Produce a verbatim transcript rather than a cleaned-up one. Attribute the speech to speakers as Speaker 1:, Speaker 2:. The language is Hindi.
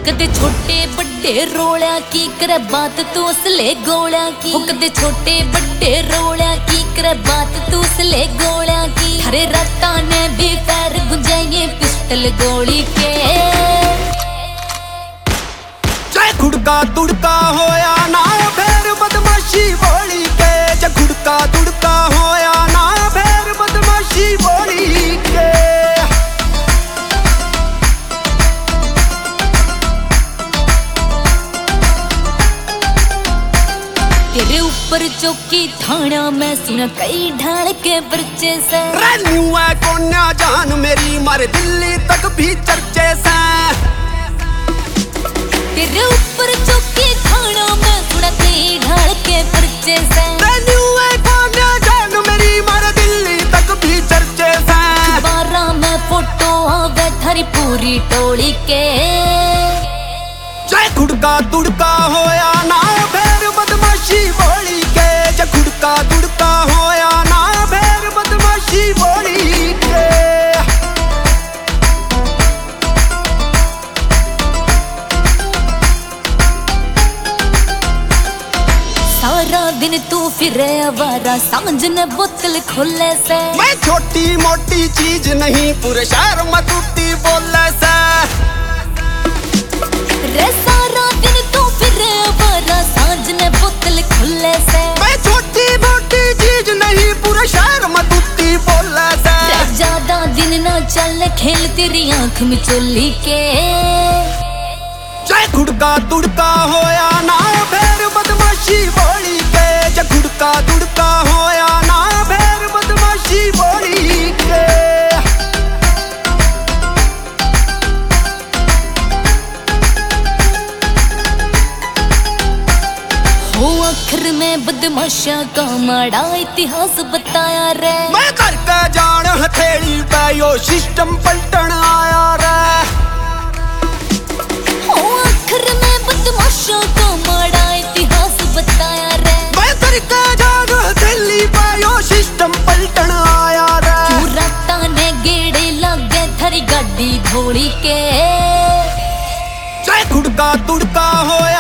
Speaker 1: कदे छोटे बड़े रोलिया की करे बात तू असले गोलिया की। कदे छोटे बड़े रोलिया की करे बात तू असले गोलिया की। हरे राता ने भी पैर गुंजाइए पिस्टल गोली के।
Speaker 2: जय गुड़का दुड़का होया ना फिर बदमाशी बोली के। जय गुड़का दुड़का होया ना फिर बदमाशी बोली के।
Speaker 1: तेरे ऊपर चौकी थाना में सुना कई ढाल के पर्चे से।
Speaker 2: रेन्यू है कोन्या जान मेरी मारे दिल्ली तक भी चर्चे से।
Speaker 1: तेरे ऊपर चौकी थाना में सुना कई ढाल के पर्चे से।
Speaker 2: रेन्यू है कोन्या जान मेरी मारे दिल्ली तक भी चर्चे से।
Speaker 1: बारह में फोटो आवे थारी पूरी टोली के।
Speaker 2: जय गुड़का दुड़का होया ना फिर बदमाशी बोली के। जय गुड़का दुड़का होया ना फिर बदमाशी बोली के।
Speaker 1: सारा दिन तू फिरे आवारा सांझ ने बोतल खोले से।
Speaker 2: मैं छोटी मोटी चीज नहीं पूरे शहर में टूटी बोले से।
Speaker 1: रे सारा दिन तू फिरे आवारा सांझ ने बोतल खोले से।
Speaker 2: मैं छोटी मोटी चीज नहीं पूरे शहर में टूटी बोले से।
Speaker 1: रे ज्यादा दिन ना चल खेल तेरी आंख में चोली के।
Speaker 2: जय गुड़का दुड़का होया ना फिर बदमाशी बोली के। जय गुड़का दुड़का होया ना फिर बदमाशी बोली के।
Speaker 1: हो आखिर में बदमाशा का माड़ा इतिहास बताया रे।
Speaker 2: मैं करके जान हथेली पे यो सिस्टम पलटन आया रे।
Speaker 1: हो आखिर में बदमाशा का माड़ा इतिहास बताया रे।
Speaker 2: मैं करके जान हथेली पे यो सिस्टम पलटन आया रे।
Speaker 1: क्यों राता ने गेड़े लागे थारी गाड़ी धोली के।
Speaker 2: जय गुड़का दुड़का होया